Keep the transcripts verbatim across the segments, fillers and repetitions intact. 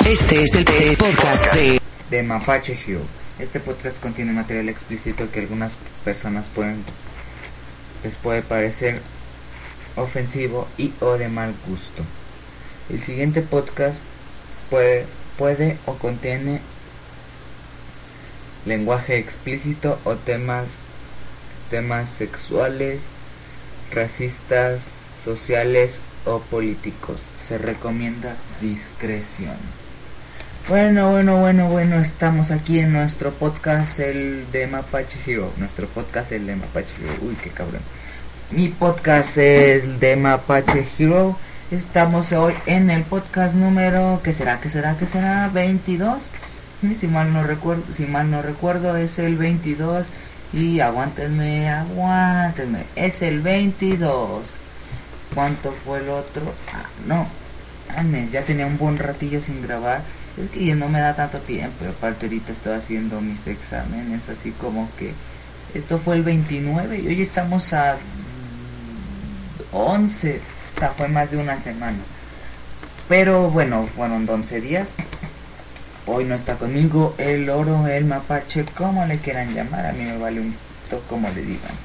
Este es el eh, podcast de... de Mapache Hero. Este podcast contiene material explícito que algunas personas pueden les puede parecer ofensivo y o de mal gusto. El siguiente podcast puede, puede o contiene lenguaje explícito o temas temas sexuales, racistas, sociales o políticos. Se recomienda discreción. Bueno, bueno, bueno, bueno, estamos aquí en nuestro podcast, el de Mapache Hero. Nuestro podcast, el de Mapache Hero. Uy, qué cabrón. Mi podcast es el de Mapache Hero. Estamos hoy en el podcast número, ¿qué será? ¿Qué será? ¿Qué será? ¿veintidós? Si mal no recuerdo, si mal no recuerdo, es el veintidós. Y aguántenme, aguántenme. Es el veintidós. ¿Cuánto fue el otro? Ah, no. Ames, ya tenía un buen ratillo sin grabar. Es que ya no me da tanto tiempo. Pero aparte ahorita estoy haciendo mis exámenes. Así como que esto fue el veintinueve y hoy estamos a once. O sea, fue más de una semana. Pero bueno, fueron once días. Hoy no está conmigo el loro, el mapache, como le quieran llamar. A mí me vale un toque como le digan.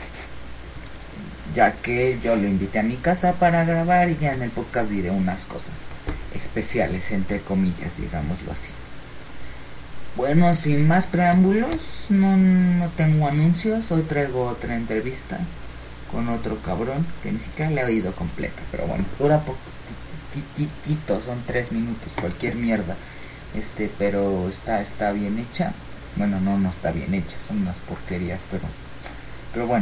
Ya que yo lo invité a mi casa para grabar y ya en el podcast diré unas cosas especiales, entre comillas, digámoslo así. Bueno, sin más preámbulos, no, no tengo anuncios. Hoy traigo otra entrevista con otro cabrón que ni siquiera le he oído completa, pero bueno, dura poquitito, son tres minutos, cualquier mierda. Este, pero está está bien hecha. Bueno, no, no está bien hecha, son unas porquerías, pero pero bueno.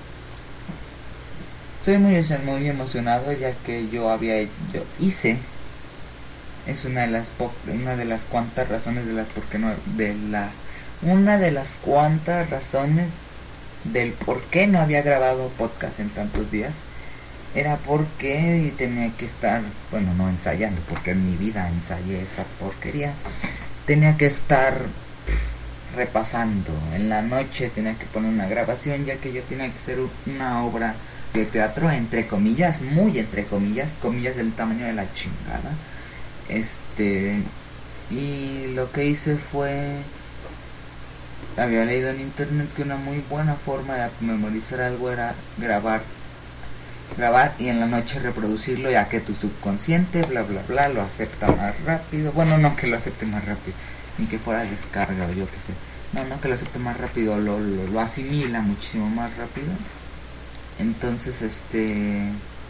Estoy muy, muy emocionado ya que yo había yo hice es una de las po una de las cuantas razones de las por qué no de la una de las cuantas razones del por qué no había grabado podcast en tantos días. Era porque tenía que estar, bueno, no ensayando, porque en mi vida ensayé esa porquería. Tenía que estar repasando. En la noche tenía que poner una grabación, ya que yo tenía que hacer una obra de teatro, entre comillas, muy entre comillas, comillas del tamaño de la chingada. Este, y lo que hice fue, había leído en internet que una muy buena forma de memorizar algo era grabar grabar y en la noche reproducirlo, ya que tu subconsciente bla bla bla lo acepta más rápido. Bueno, no que lo acepte más rápido, ni que fuera descarga o yo que sé, no, no que lo acepte más rápido, lo, lo, lo asimila muchísimo más rápido. Entonces este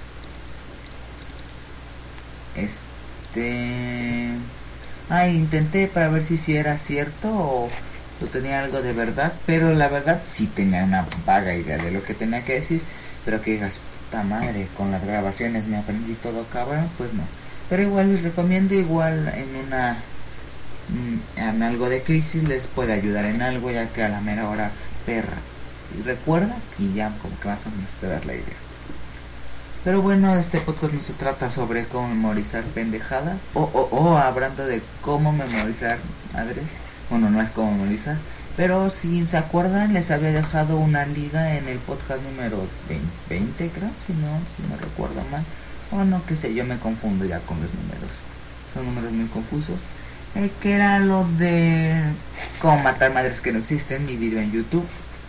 este ah, intenté para ver si si era cierto o, o tenía algo de verdad, pero la verdad sí tenía una vaga idea de lo que tenía que decir, pero que digas, madre, con las grabaciones me aprendí todo cabrón, pues no. Pero igual les recomiendo, igual en una en algo de crisis les puede ayudar en algo, ya que a la mera hora perra y recuerdas y ya como que más o menos te das la idea. Pero bueno, este podcast no se trata sobre cómo memorizar pendejadas o o o hablando de cómo memorizar madres. Bueno, no es cómo memorizar. Pero si se acuerdan, les había dejado una liga en el podcast número veinte, creo, si no, si no recuerdo mal. O no, qué sé, yo me confundo ya con los números. Son números muy confusos. El que era lo de cómo matar madres que no existen, mi video en YouTube.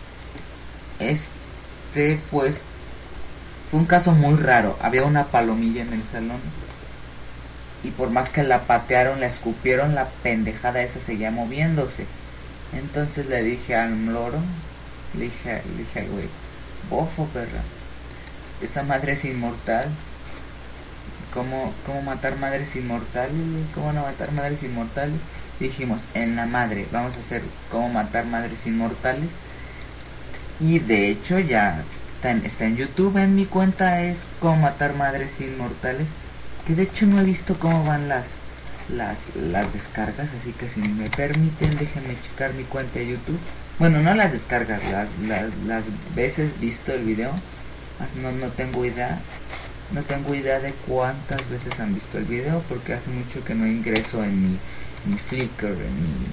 Este, pues, fue un caso muy raro. Había una palomilla en el salón. Y por más que la patearon, la escupieron, la pendejada esa seguía moviéndose. Entonces le dije al loro, le dije, le dije al güey, bofo perra, esa madre es inmortal. ¿Cómo, cómo matar madres inmortales? ¿Cómo no matar madres inmortales? Dijimos, en la madre, vamos a hacer cómo matar madres inmortales. Y de hecho ya está en, está en YouTube, en mi cuenta es cómo matar madres inmortales. Que de hecho no he visto cómo van las... Las, las descargas, así que si me permiten déjenme checar mi cuenta de YouTube. Bueno, no las descargas, las, las, las veces visto el video. No, no tengo idea No tengo idea de cuántas veces han visto el video, porque hace mucho que no ingreso en mi, mi Flickr, en mi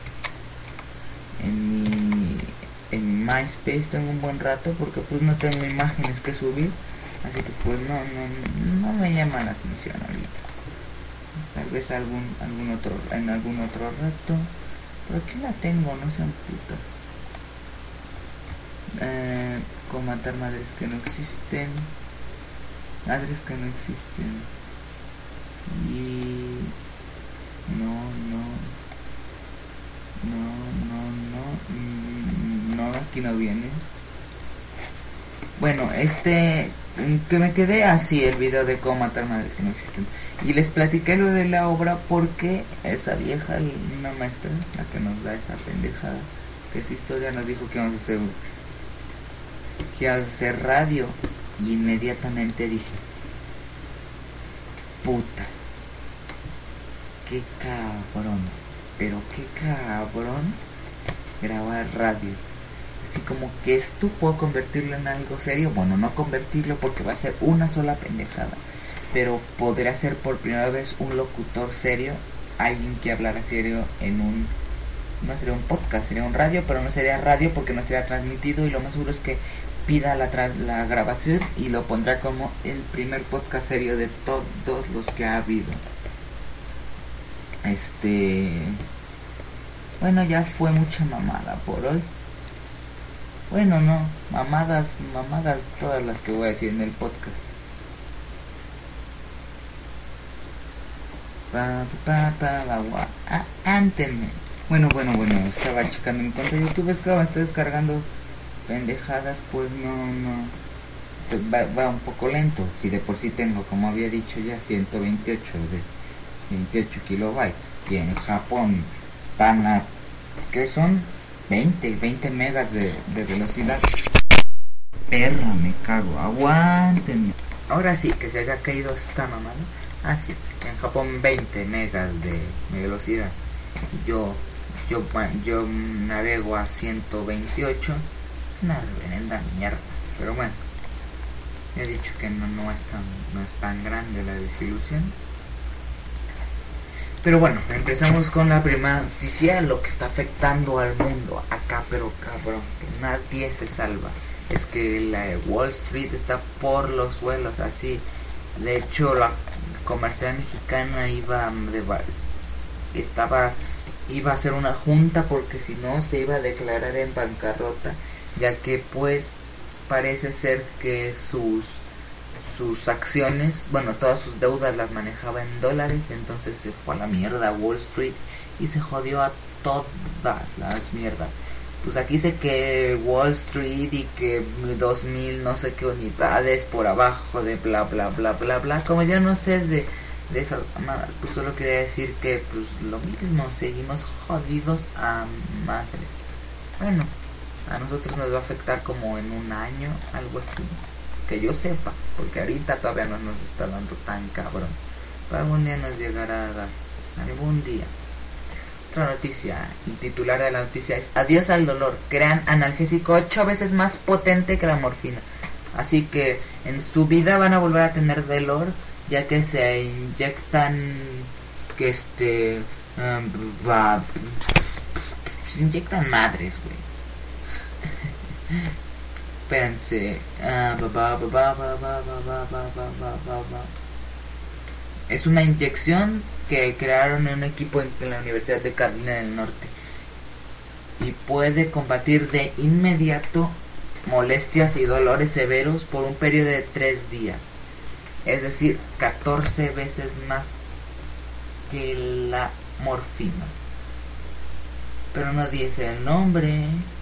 En mi En MySpace tengo un buen rato, porque pues no tengo imágenes que subir. Así que pues no, no, no me llama la atención ahorita. Tal vez algún, algún otro, en algún otro rato. Pero aquí la tengo, no sean putas. Eh, con matar madres que no existen. Madres que no existen. Y... No, no. No, no, no. No, aquí no viene. Bueno, este... Que me quedé así el video de cómo matar madres que no existen. Y les platiqué lo de la obra porque esa vieja, una maestra, la que nos da esa pendejada, que es historia, nos dijo que íbamos a hacer, que íbamos a hacer radio. Y inmediatamente dije, puta, qué cabrón, pero qué cabrón grabar radio. Así como que esto puedo convertirlo en algo serio. Bueno, no convertirlo porque va a ser una sola pendejada, pero podría ser por primera vez un locutor serio, alguien que hablara serio en un... No sería un podcast, sería un radio, pero no sería radio porque no sería transmitido, y lo más seguro es que pida la, tra- la grabación y lo pondrá como el primer podcast serio de todos los que ha habido. Este... Bueno, ya fue mucha mamada por hoy. Bueno, no, mamadas, mamadas todas las que voy a decir en el podcast. Pa, pa, pa, pa, pa, ah, ántenme. Bueno, bueno, bueno, estaba checando mi cuenta de YouTube, es que me estoy descargando pendejadas, pues no, no. Va, va un poco lento, si de por sí tengo, como había dicho ya, ciento veintiocho de veintiocho kilobytes. Y en Japón están a... ¿Qué son? veinte, veinte megas de, de velocidad. Perra, me cago, aguántenme. Ahora sí, que se haya caído esta mamada. Ah, sí, en Japón veinte megas de velocidad. Yo, yo, yo navego a ciento veintiocho. Una reverenda mierda. Pero bueno, he dicho que no, no, es tan, no es tan grande la desilusión. Pero bueno, empezamos con la primera noticia, lo que está afectando al mundo acá, pero cabrón, que nadie se salva. Es que la Wall Street está por los suelos, así. De hecho, la comercial mexicana iba de, estaba iba a hacer una junta porque si no se iba a declarar en bancarrota, ya que pues parece ser que sus sus acciones, bueno, todas sus deudas las manejaba en dólares, entonces se fue a la mierda Wall Street y se jodió a todas las mierdas. Pues aquí dice que Wall Street y que dos mil no sé qué unidades por abajo de bla bla bla bla bla. Como yo no sé de, de esas mamadas, pues solo quería decir que pues lo mismo, seguimos jodidos a madre. Bueno, a nosotros nos va a afectar como en un año, algo así. Que yo sepa, porque ahorita todavía no nos está dando tan cabrón. Pero algún día nos llegará a dar. Algún día. Otra noticia. El titular de la noticia es: adiós al dolor. Crean analgésico ocho veces más potente que la morfina. Así que en su vida van a volver a tener dolor, ya que se inyectan... Que este... Um, va, se inyectan madres, güey. Espérense. Es una inyección que crearon en un equipo en, en la Universidad de Carolina del Norte. Y puede combatir de inmediato molestias y dolores severos por un periodo de tres días. Es decir, catorce veces más que la morfina. Pero no dice el nombre.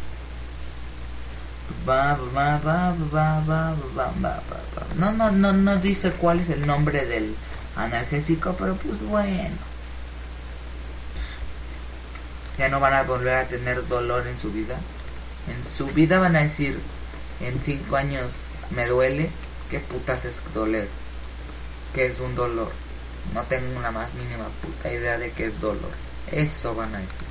Va, va, va, va, va, va, va, va. No, no, no, no dice cuál es el nombre del analgésico, pero pues bueno. Ya no van a volver a tener dolor en su vida. En su vida van a decir, en cinco años me duele. ¿Qué putas es doler? ¿Qué es un dolor? No tengo una más mínima puta idea de qué es dolor. Eso van a decir.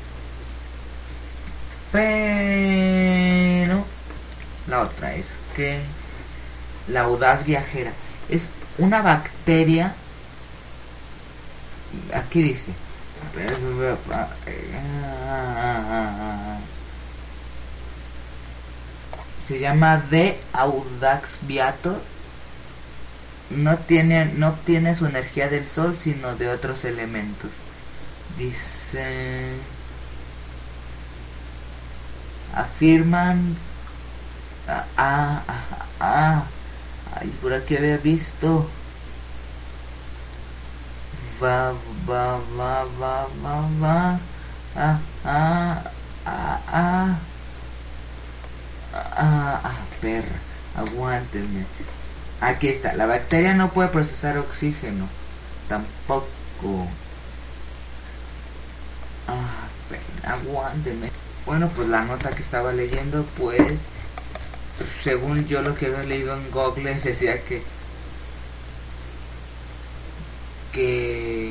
Pero la otra es que la audaz viajera es una bacteria. Aquí dice, se llama D. audax viator no tiene, no obtiene su energía del sol, sino de otros elementos. Dice, afirman, ah, ah, ah, ah, ay, por aquí había visto, va, va, va, va, va, va, ah, ah, ah, ah, ah, ah, perra, aguántenme. Aquí está, la bacteria no puede procesar oxígeno, tampoco. Ah, perra, aguántenme. Bueno, pues la nota que estaba leyendo, pues, según yo lo que había leído en Google, decía que que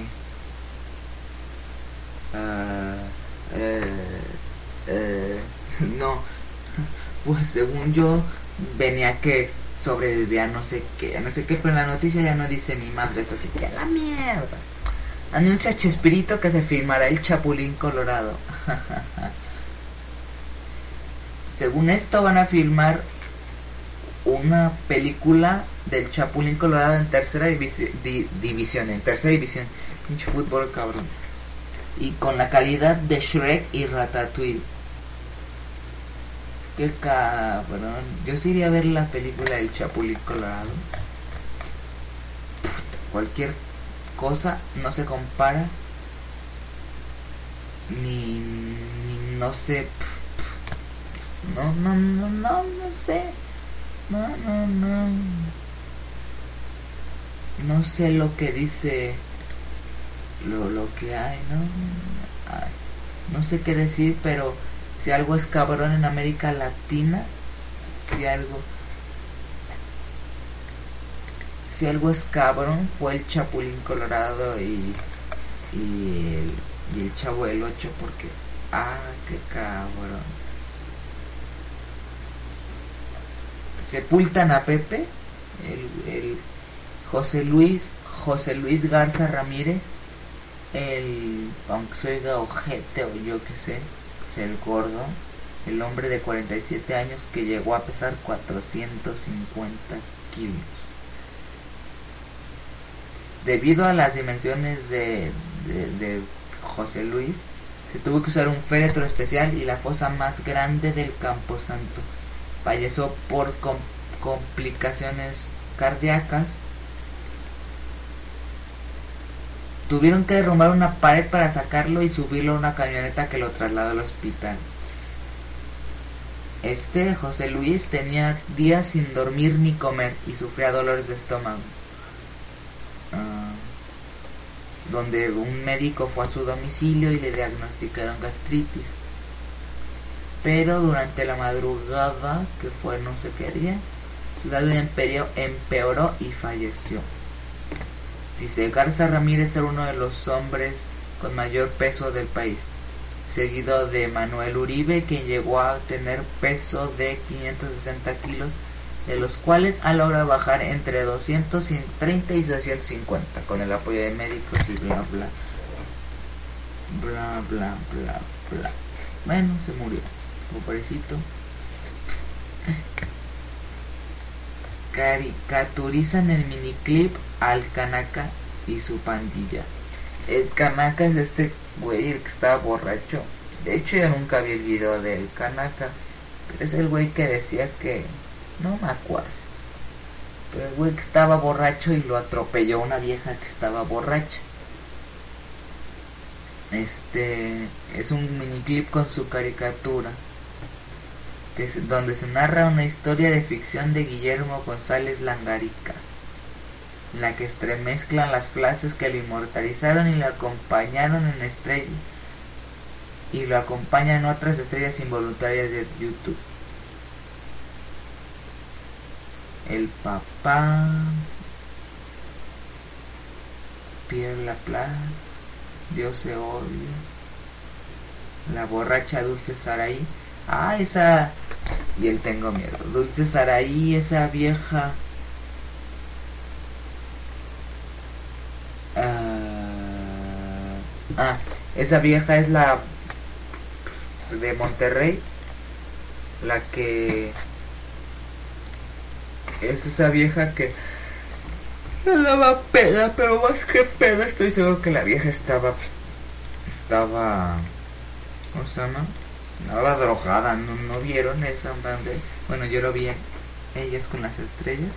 uh, uh, uh, no, pues según yo venía que sobrevivía no sé qué, no sé qué, pero en la noticia ya no dice ni madres, así que a la mierda. Anuncia Chespirito que se filmará el Chapulín Colorado. Según esto van a filmar una película del Chapulín Colorado en tercera divisi- di- división, en tercera división, pinche fútbol cabrón, y con la calidad de Shrek y Ratatouille. Qué cabrón, yo sí iría a ver la película del Chapulín Colorado. Cualquier cosa no se compara, ni, ni no sé, no, no, no, no, no sé. No, no, no. No sé lo que dice. Lo, lo que hay, ¿no? Ay, no sé qué decir, pero si algo es cabrón en América Latina, si algo. Si algo es cabrón, fue el Chapulín Colorado y. Y el, y el Chavo del Ocho, porque. Ah, qué cabrón. Sepultan a Pepe, el, el José Luis, José Luis Garza Ramírez, el, aunque se oiga ojete o yo que sé, el gordo, el hombre de cuarenta y siete años que llegó a pesar cuatrocientos cincuenta kilos. Debido a las dimensiones de, de, de José Luis, se tuvo que usar un féretro especial y la fosa más grande del Camposanto. Falleció por com- complicaciones cardíacas. Tuvieron que derrumbar una pared para sacarlo y subirlo a una camioneta que lo trasladó al hospital. Este José Luis tenía días sin dormir ni comer y sufría dolores de estómago. Uh, donde un médico fue a su domicilio y le diagnosticaron gastritis. Pero durante la madrugada, que fue no sé qué día, su salud empeoró, empeoró y falleció. Dice, Garza Ramírez era uno de los hombres con mayor peso del país, seguido de Manuel Uribe, quien llegó a tener peso de quinientos sesenta kilos, de los cuales ha logrado bajar entre doscientos treinta y doscientos cincuenta, con el apoyo de médicos y bla bla, bla bla bla bla. Bueno, se murió. Pobrecito. Caricaturizan el miniclip al Kanaka y su pandilla. El Kanaka es este güey el que estaba borracho. De hecho yo nunca vi el video del Kanaka, pero es el güey que decía que... no me acuerdo. Pero el güey que estaba borracho y lo atropelló una vieja que estaba borracha. Este es un miniclip con su caricatura, que es, donde se narra una historia de ficción de Guillermo González Langarica, en la que estremezclan las frases que lo inmortalizaron y lo acompañaron en estrella y lo acompañan otras estrellas involuntarias de YouTube. El papá, Pierre Laplace, Dios se odia, la borracha Dulce Saraí. Ah, esa... y él tengo miedo. Dulce Saraí, esa vieja... Uh... Ah, esa vieja es la... de Monterrey. La que... es esa vieja que... Me daba pena, pero más que pena estoy seguro que la vieja estaba... Estaba... ¿Cómo se llama? Estaba drogada, ¿no, no vieron eso? Donde, bueno, yo lo vi en Ellas con las Estrellas.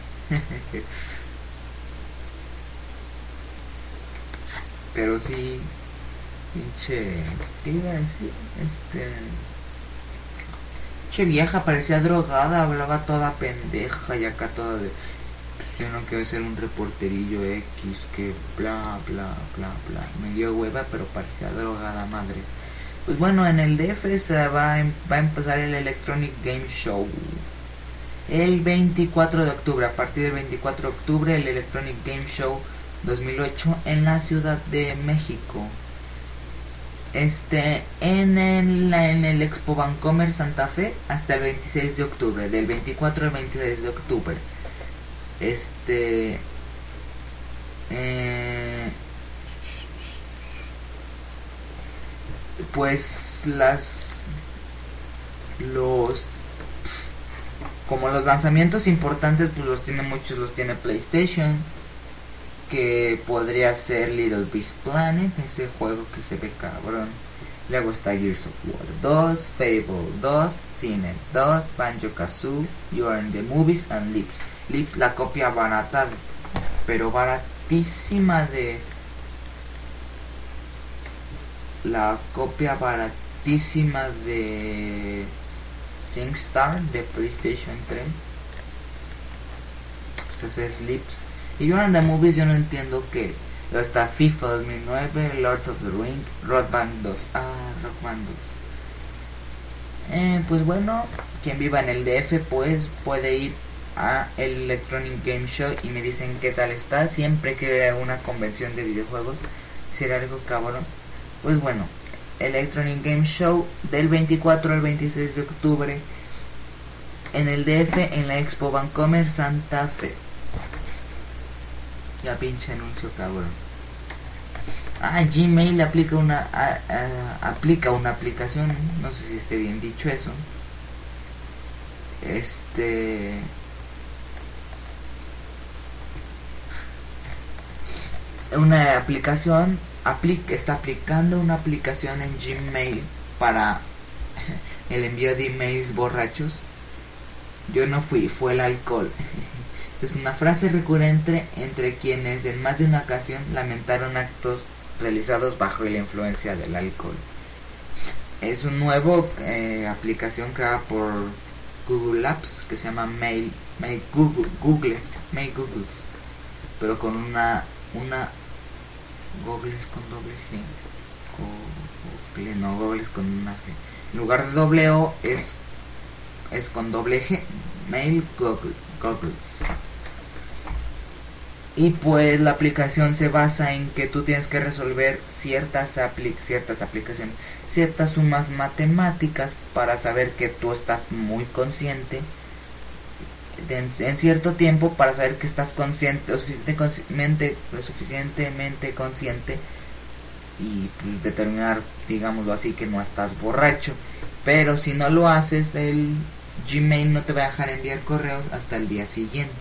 Pero sí... Pinche... ¿Qué iba a decir? Este... Pinche vieja, parecía drogada, hablaba toda pendeja y acá toda de... Yo no quiero ser un reporterillo X, que bla, bla, bla, bla. Me dio hueva, pero parecía drogada madre. Pues bueno, en el D F se va a, va a empezar el Electronic Game Show. El veinticuatro de octubre, a partir del veinticuatro de octubre, el Electronic Game Show dos mil ocho en la Ciudad de México. Este, en el, en el Expo Bancomer Santa Fe hasta el veintiséis de octubre, del veinticuatro al veintiséis de octubre. Este eh, pues las los como los lanzamientos importantes pues los tiene muchos, los tiene PlayStation, que podría ser Little Big Planet, ese juego que se ve cabrón. Luego está Gears of War dos, Fable dos, Cine dos, Banjo-Kazooie, You Are in the Movies and Lips. Lips, la copia barata, pero baratísima de... La copia baratísima de... SingStar de PlayStation tres. Pues ese es Lips. Y You Are in the Movies yo no entiendo qué es. Luego está FIFA dos mil nueve, Lords of the Ring, Rock Band dos. Ah, Rock Band dos. Eh, pues bueno, quien viva en el D F pues puede ir a el Electronic Game Show y me dicen qué tal está. Siempre que haya una convención de videojuegos, será algo cabrón. Pues bueno, Electronic Game Show del veinticuatro al veintiséis de octubre en el D F, en la Expo Bancomer Santa Fe. Ya pinche anuncio cabrón. Ah, Gmail aplica una a, a, aplica una aplicación, no sé si esté bien dicho eso. Este una aplicación aplica, está aplicando una aplicación en Gmail para el envío de emails borrachos. Yo no fui, fue el alcohol. Esta es una frase recurrente entre quienes en más de una ocasión lamentaron actos realizados bajo la influencia del alcohol. Es un nuevo eh, aplicación creada por Google Apps que se llama Mail, Mail Google, Googles, Mail Googles, pero con una una Googles con doble G, Google, no, Googles con una G. En lugar de doble O es es con doble G, Mail Google, Googles. Y pues la aplicación se basa en que tú tienes que resolver ciertas apli ciertas aplicaciones, ciertas sumas matemáticas para saber que tú estás muy consciente de, en cierto tiempo, para saber que estás consciente, lo suficientemente, lo suficientemente consciente y pues determinar, digámoslo así, que no estás borracho. Pero si no lo haces, el Gmail no te va a dejar enviar correos hasta el día siguiente.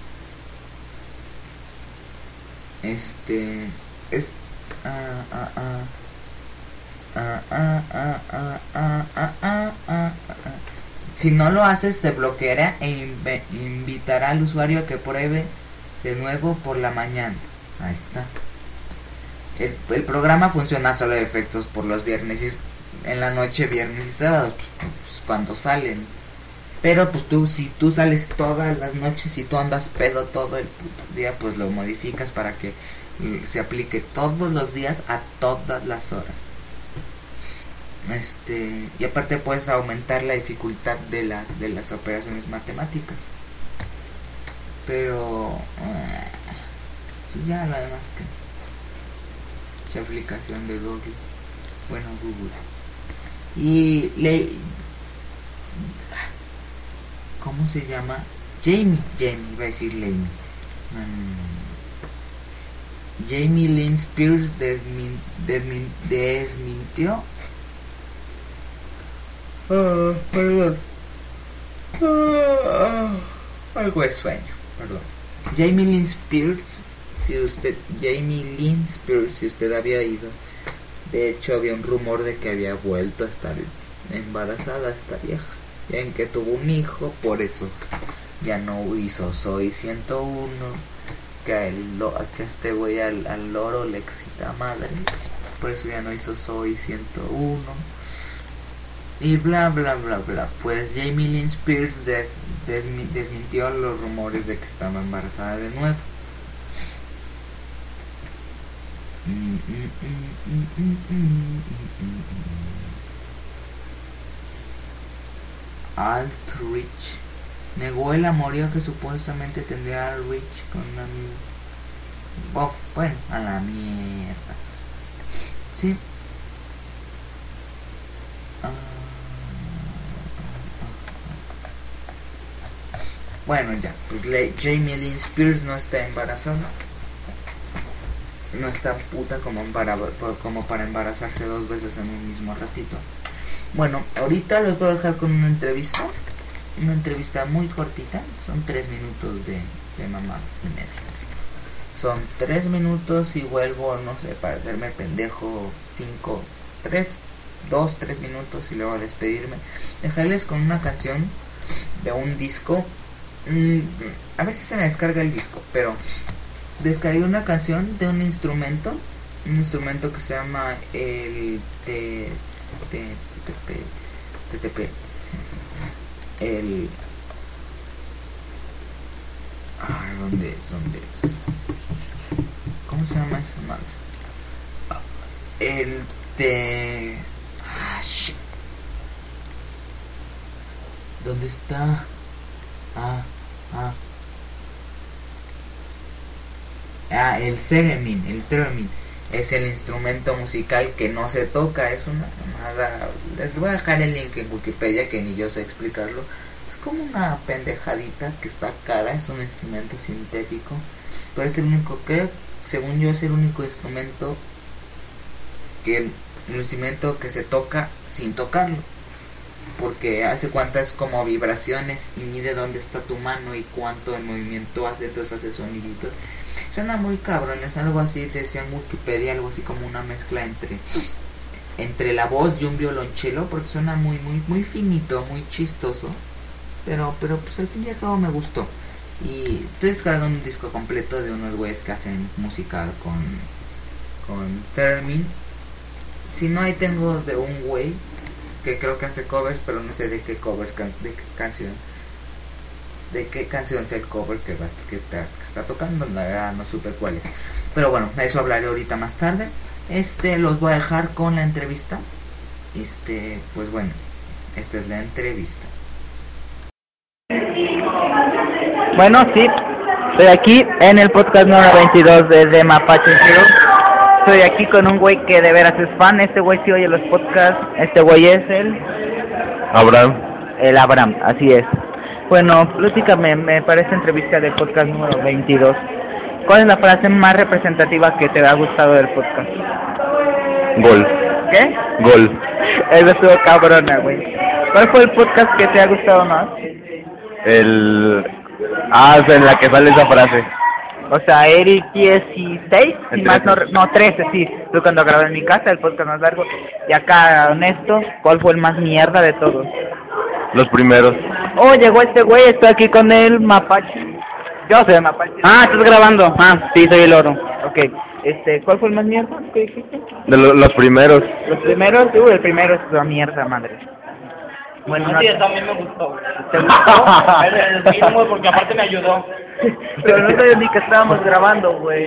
Este es ah, ah, ah. Ah, ah, ah, ah, ah, ah, ah, ah, ah. Si no lo haces, te bloqueará e inv invitará al usuario a que pruebe de nuevo por la mañana. Ahí está. El, el programa funciona solo de efectos por los viernes y en la noche, viernes y sábados, pues, cuando salen. Pero pues tú, si tú sales todas las noches y tú andas pedo todo el puto día, pues lo modificas para que se aplique todos los días a todas las horas. Este, y aparte puedes aumentar la dificultad de las de las operaciones matemáticas. Pero eh, ya lo demás que esa aplicación de Google, bueno, Google. Y le ¿cómo se llama? Jamie, Jamie, iba a decir Lane. Um, Jamie Lynn Spears desmin, desmin, desmintió. Ah, perdón. Ah, algo de sueño, perdón. Jamie Lynn Spears si usted, Jamie Lynn Spears, si usted había ido, de hecho había un rumor de que había vuelto a estar embarazada esta vieja, ya en que tuvo un hijo, por eso ya no hizo Soy ciento uno, que a, él, que a este güey al, al loro le excita madre, por eso ya no hizo Soy ciento uno. Y bla bla bla bla. Pues Jamie Lynn Spears des, des, desmintió los rumores de que estaba embarazada de nuevo. Alt Rich negó el amorío que supuestamente tendría Al Rich con una amiga. Oh, bueno, a la mierda. Sí. Uh, Bueno, ya, pues le, Jamie Lynn Spears no está embarazada. No está puta como para, como para embarazarse dos veces en un mismo ratito. Bueno, ahorita los voy a dejar con una entrevista. Una entrevista muy cortita. Son tres minutos de, de mamadas y medias. Son tres minutos y vuelvo, no sé, para hacerme pendejo. Cinco, tres, dos, tres minutos y luego despedirme. Dejarles con una canción de un disco. Mm, a ver si se me descarga el disco, pero descargué una canción de un instrumento, un instrumento que se llama el T T T P, el ah, ¿dónde es? ¿Dónde es? ¿Cómo se llama eso, madre? El T ah, shit. ¿Dónde está? Ah, ah. Ah, el theremin, el theremin es el instrumento musical que no se toca, es una nada. Les voy a dejar el link en Wikipedia, que ni yo sé explicarlo. Es como una pendejadita que está cara, es un instrumento sintético, pero es el único que, según yo, es el único instrumento que el, el instrumento que se toca sin tocarlo. Porque hace cuantas como vibraciones y mide dónde está tu mano y cuánto el movimiento hace, entonces hace soniditos. Suena muy cabrón, es algo así, decía en Wikipedia, algo así como una mezcla entre entre la voz y un violonchelo, porque suena muy muy muy finito, muy chistoso, pero pero pues al fin y al cabo me gustó. Y estoy descargando un disco completo de unos güeyes que hacen música con con theremin. Si no, ahí tengo de un güey que creo que hace covers, pero no sé de qué covers, can, de qué canción, de qué canción sea el cover que, va, que, está, que está tocando, la verdad no supe cuál es. Pero bueno, de eso hablaré ahorita más tarde. Este, los voy a dejar con la entrevista. Este, pues bueno, esta es la entrevista. Bueno, sí, estoy aquí en el podcast número veintidós de The Mapache Hero. Estoy aquí con un güey que de veras es fan. Este güey sí oye los podcasts. Este güey es el Abraham. El Abraham, así es. Bueno, platícame, me parece entrevista del podcast número veintidós. ¿Cuál es la frase más representativa que te ha gustado del podcast? Gol. ¿Qué? Gol. Eso estuvo cabrona, güey. ¿Cuál fue el podcast que te ha gustado más? El... Ah, o sea, en la que sale esa frase. O sea, Eric dieciséis, si más no, no, trece, sí. Fue cuando grabé en mi casa, el podcast más largo. Y acá, honesto, ¿cuál fue el más mierda de todos? Los primeros. Oh, llegó este güey, estoy aquí con el Mapache. Yo soy el Mapache. Ah, estás grabando. Ah, sí, soy el oro. Ok. Este, ¿cuál fue el más mierda? ¿Qué dijiste? De lo, los primeros. Los primeros, uh, el primero es la mierda, madre. Bueno, no, sí, eso a mí me gustó. ¿Te gustó? El porque aparte me ayudó. Pero no sabía ni que estábamos grabando, güey.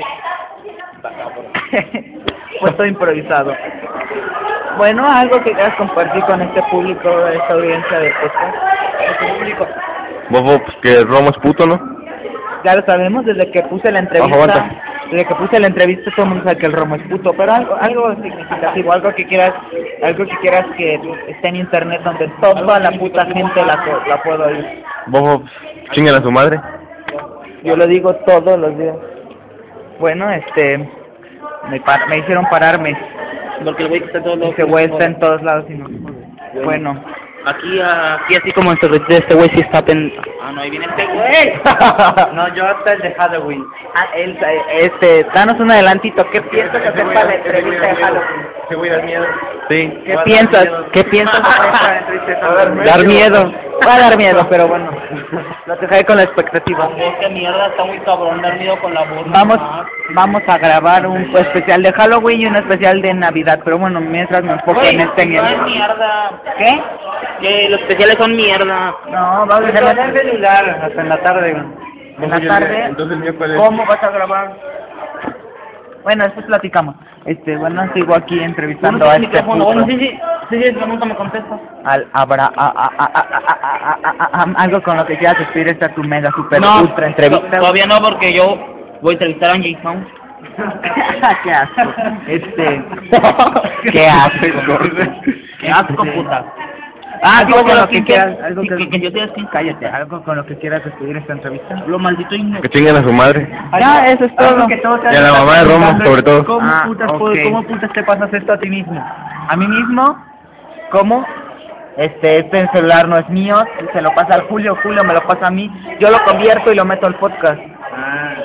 Pues todo improvisado. Bueno, algo que quieras compartir con este público, esta audiencia de podcast. Este público. Bobo, pues que Romo es puto, ¿no? Ya lo sabemos desde que puse la entrevista. Ojo, desde que puse la entrevista todo el mundo sabe que el Romo es puto, pero algo, algo significativo, algo que quieras, algo que quieras que esté en internet donde toda la puta gente la, la pueda oír. Bobo, chinguen a su madre. Yo lo digo todos los días. Bueno, este, me, par, me hicieron pararme. Porque el güey está en todos lados. Ese güey está en todos lados y no. Bueno. Aquí, aquí así como este, este güey sí está pen, Ah, no, ahí viene este güey. No, yo hasta el de Halloween. Ah, el, este, danos un adelantito. ¿Qué piensas hacer para la entrevista de Halloween? Ese güey da miedo. Sí. ¿Qué piensas? ¿Qué piensas hacer para la entrevista de Halloween? Dar miedo. Va a dar miedo, pero bueno. Lo dejaré con la expectativa. Oh, qué mierda, está muy cabrón, dar miedo con la voz. Vamos, vamos a grabar un especial de Halloween y un especial de Navidad, pero bueno, mientras me enfoco en este no es miedo. mierda. ¿Qué? Que los especiales son mierda. No, vamos a hacer el celular hasta en la tarde. En la tarde, Entonces el miércoles. ¿cómo vas a grabar? Bueno, después platicamos. Este, bueno, sigo aquí entrevistando Bueno, a el este micrófono. puto, Bueno, sí, sí, sí, sí, pero nunca me contestas. al Abra, a, a, a, a, a, a, a, a, a, algo con lo que quieras despedir esta tu mega super No, ultra entrevista. to- todavía no, porque yo voy a entrevistar a Angie Sound. Qué asco. Este, qué asco. Qué asco, Este, puta. Ah, Algo algo con con lo lo que que quieras, quieras, algo que, que, que, que yo te que cállate, algo con lo que quieras despedir esta entrevista. lo maldito igno. Que chinguen a su madre. Ya, eso es todo. Algo que todos Y a la mamá de Romo, sobre todo. ¿Cómo, Ah, putas, ok. puedes- ¿Cómo putas te pasas esto a ti mismo? A mí mismo, ¿cómo? Este, este celular no es mío, se lo pasa al Julio, Julio me lo pasa a mí, yo lo convierto y lo meto al podcast. Ah.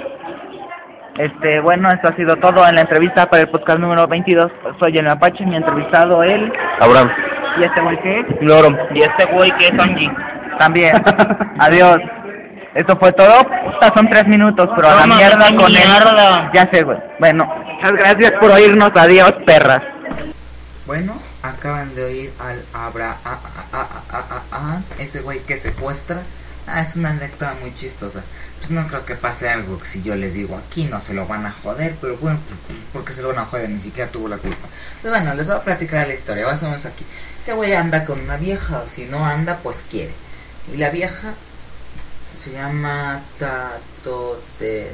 Este, bueno, esto ha sido todo en la entrevista para el podcast número veintidós. Soy el Mapache, mi entrevistado él, Abraham. y este güey que es, Loro. Y este güey que es Angie. también. Adiós. Esto fue todo. Puta, son tres minutos, pero a la No, mierda qué con mierda. él. Ya sé, güey. Bueno, muchas gracias por oírnos. Adiós, perras. Bueno, acaban de oír al Abra, a, a, a, a, a, a, ese güey que secuestra. Ah, es una anécdota muy chistosa. Pues no creo que pase algo que si yo les digo aquí no se lo van a joder, pero bueno, porque se lo van a joder, ni siquiera tuvo la culpa. Pero bueno, les voy a platicar la historia, más o menos aquí. Ese güey anda con una vieja, o si no anda, pues quiere. Y la vieja se llama Tato Te...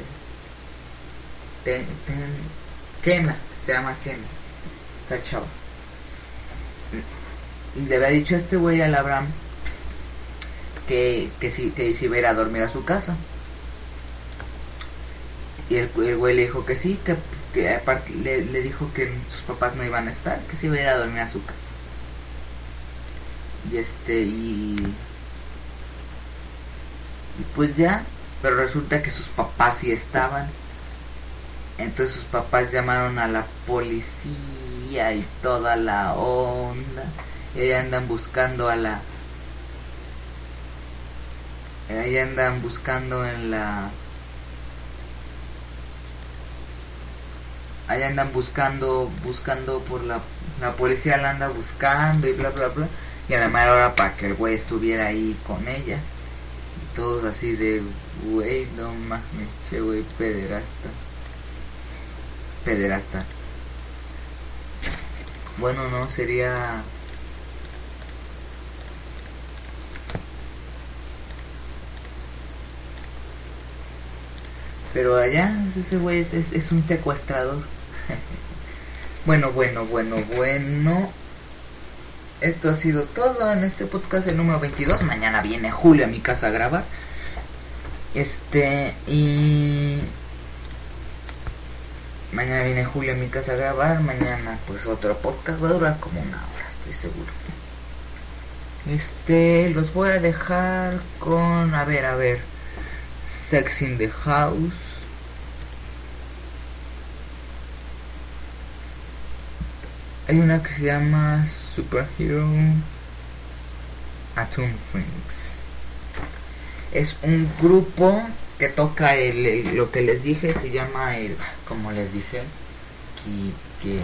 Ten, ten, Kena, se llama Kena. Está chava. Le había dicho este güey al Abraham que, que si que si iba a ir a dormir a su casa. Y el, el güey le dijo que sí, que, que aparte le, le dijo que sus papás no iban a estar, que se iba a ir a dormir a su casa. Y este, y... Y pues ya, pero resulta que sus papás sí estaban. Entonces sus papás llamaron a la policía y toda la onda. Y ahí andan buscando a la... Ahí andan buscando en la... Ahí andan buscando, buscando por la... La policía la anda buscando y bla bla bla. Y a la mera hora para que el güey estuviera ahí con ella. Y todos así de... Güey, no mames, che güey, pederasta. Pederasta. Bueno, no, sería... Pero allá, ese güey es, es, es un secuestrador. Bueno, bueno, bueno, bueno. Esto ha sido todo en este podcast, el número veintidós. Mañana viene Julio a mi casa a grabar. Este, y... Mañana viene Julio a mi casa a grabar. Mañana, pues, otro podcast. Va a durar como una hora, estoy seguro. Este, los voy a dejar con... A ver, a ver. Sex in the House. Hay una que se llama Superhero Atom Friends. Es un grupo que toca el, el- lo que les dije, se llama el, como les dije, que que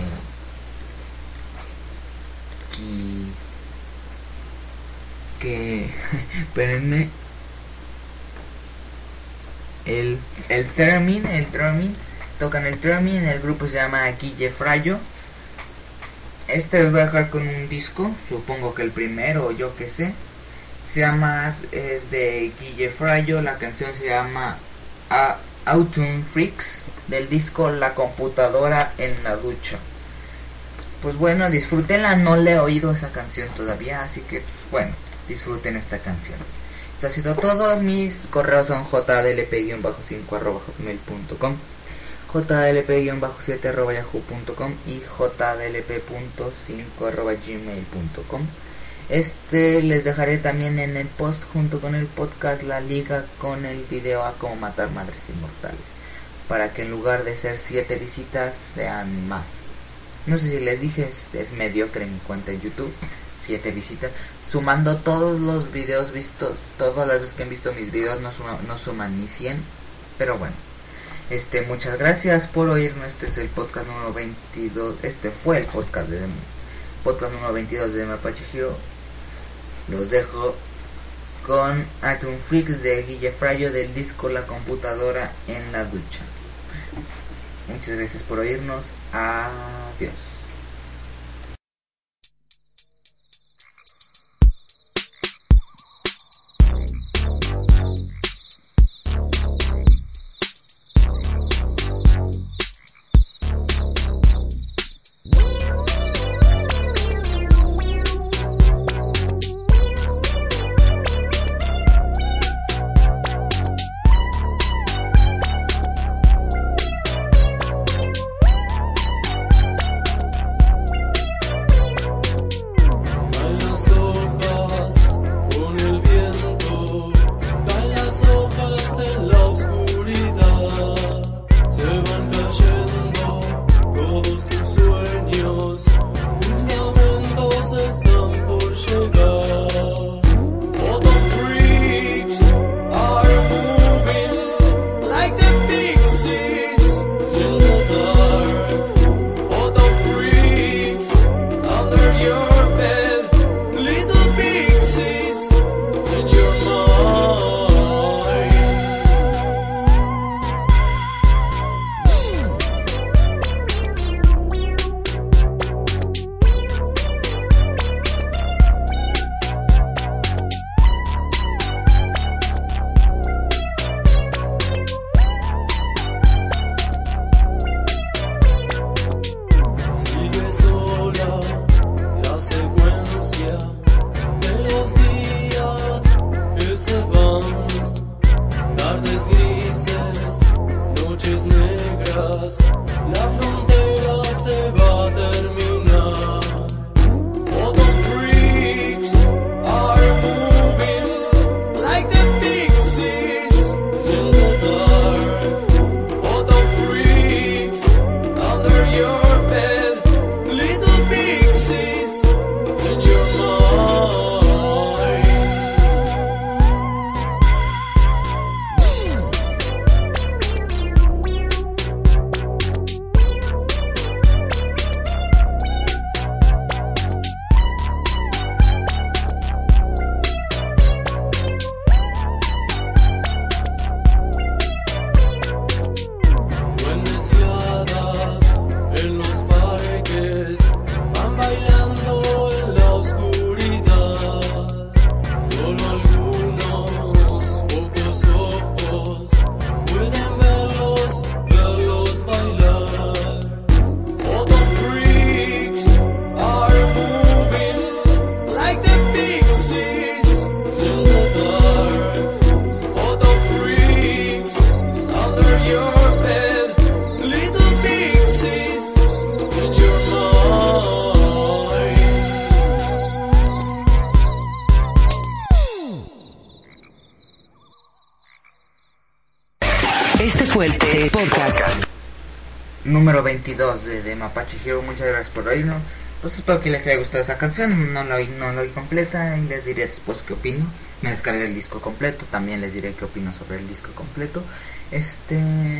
que que espérenme, el el Theremin, el Theremin, tocan el Theremin, el grupo se llama Guille Frayo. Este les voy a dejar con un disco, supongo que el primero o yo que sé. Se llama, es de Guille Frayo, la canción se llama A- Autumn Freaks, del disco La computadora en la ducha. Pues bueno, disfrútenla, no le he oído esa canción todavía, así que pues, bueno, disfruten esta canción. Esto ha sido todo, mis correos son j d l p cinco arroba hotmail punto com, j d l p siete arroba yahoo punto com y j d l p cinco arroba gmail punto com. Este les dejaré también en el post junto con el podcast la liga con el video a cómo matar madres inmortales, para que en lugar de ser siete visitas sean más. No sé si les dije, es, es mediocre mi cuenta en YouTube, siete visitas, sumando todos los videos vistos, todas las veces que han visto mis videos no, suma, no suman ni cien, pero bueno. Este, muchas gracias por oírnos. Este es el podcast número veintidós. Este fue el podcast de podcast número veintidós de Mapache Hero. Los dejo con Atom Freaks de Guille Frayo del disco La computadora en la ducha. Muchas gracias por oírnos. Adiós. Este fue el eh, podcast número veintidós de, de Mapache Hero. Muchas gracias por oírnos. Pues espero que les haya gustado esa canción. No la oí, no la oí completa y les diré después qué opino. Me descargué el disco completo. También les diré qué opino sobre el disco completo. Este...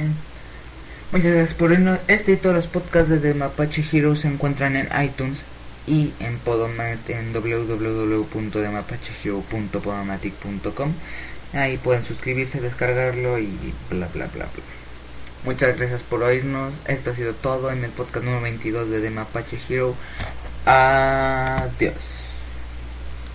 Muchas gracias por oírnos. Este y todos los podcasts de, de Mapache Hero se encuentran en iTunes y en Podomat en w w w punto de mapache hero punto podomatic punto com. Ahí pueden suscribirse, descargarlo y bla bla bla bla. Muchas gracias por oírnos. Esto ha sido todo en el podcast número veintidós de The Mapache Hero. Adiós.